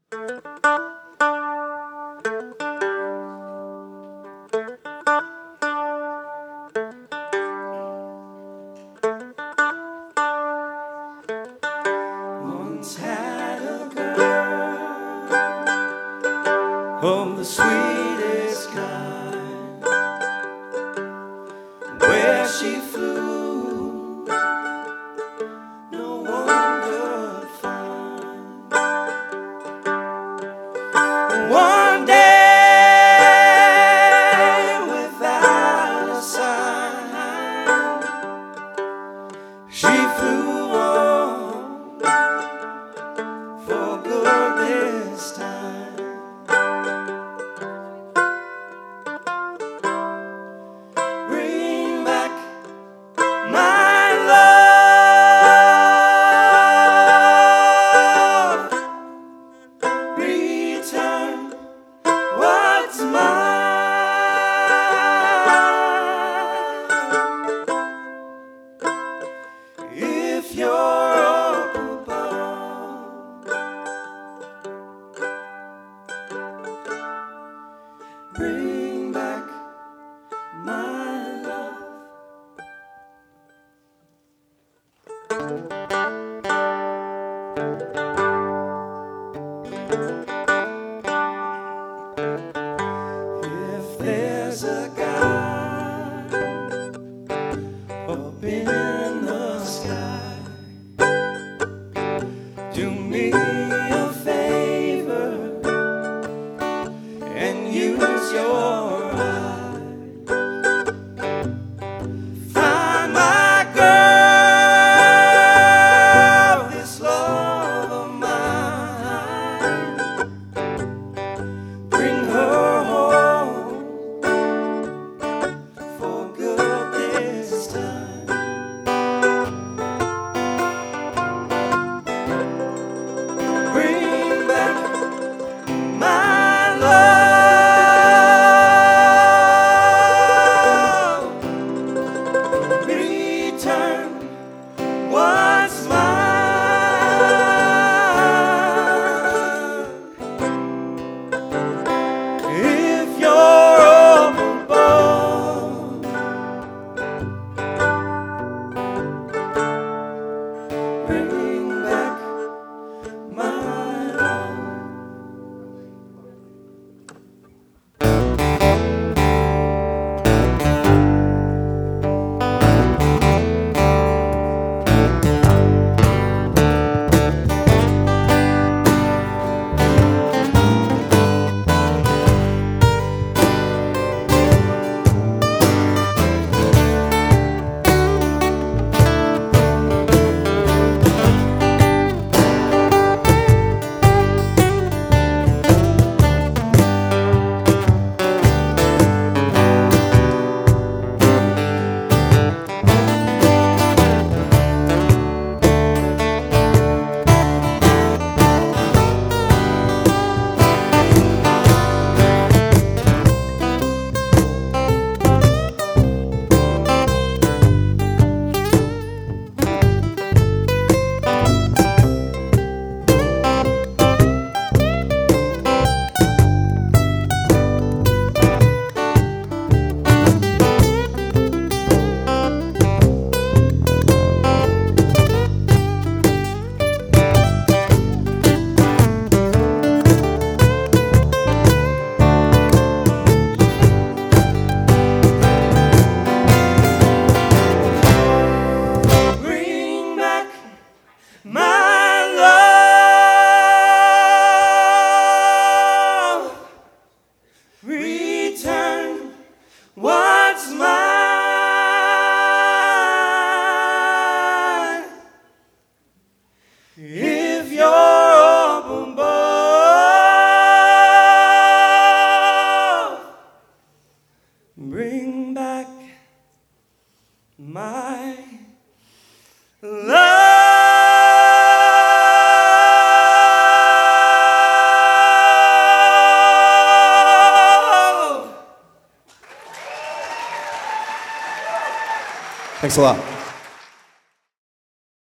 Once had a girl of the sweetest kind, where she flew no one could find. One day, without a sign, she flew on for good this time. Bring back my love, return what's mine. If you're up above, bring back my love. If there's a God up in the sky, do me a favor and use your eye. Find my girl, this love of mine. Bring her home for good this time. Bring back my love, return what's mine. If you're up above, bring back my love. Bring back my love, return what's mine. If you're up above, bring back my love. Thanks a lot.